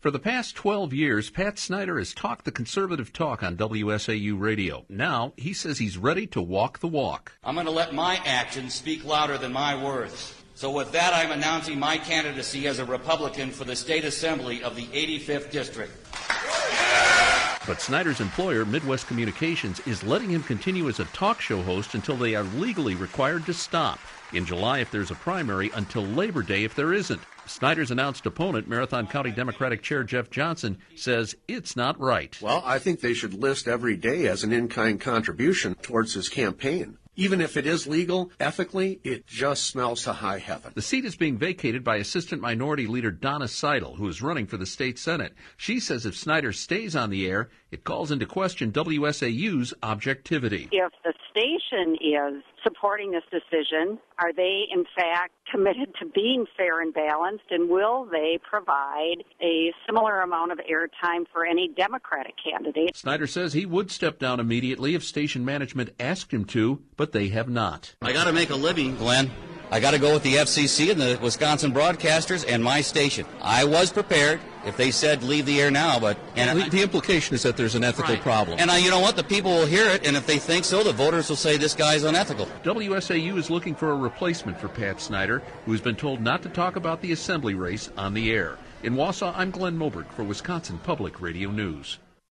For the past 12 years, Pat Snyder has talked the conservative talk on WSAU radio. Now, he says he's ready to walk the walk. I'm going to let my actions speak louder than my words. So with that, I'm announcing my candidacy as a Republican for the State Assembly of the 85th District. But Snyder's employer, Midwest Communications, is letting him continue as a talk show host until they are legally required to stop. In July if there's a primary, until Labor Day if there isn't. Snyder's announced opponent, Marathon County Democratic Chair Jeff Johnson, says it's not right. Well, I think they should list every day as an in-kind contribution towards his campaign. Even if it is legal, ethically, it just smells to high heaven. The seat is being vacated by Assistant Minority Leader Donna Seidel, who is running for the state Senate. She says if Snyder stays on the air, it calls into question WSAU's objectivity. If the station is supporting this decision, are they in fact committed to being fair and balanced, and will they provide a similar amount of airtime for any Democratic candidate? Snyder says he would step down immediately if station management asked him to, but they have not. I got to make a living, Glenn. I got to go with the FCC and the Wisconsin broadcasters and my station. I was prepared if they said leave the air now, but... The implication is that there's an ethical problem. And you know what? The people will hear it, and if they think so, the voters will say this guy's unethical. WSAU is looking for a replacement for Pat Snyder, who has been told not to talk about the assembly race on the air. In Wausau, I'm Glenn Moberg for Wisconsin Public Radio News.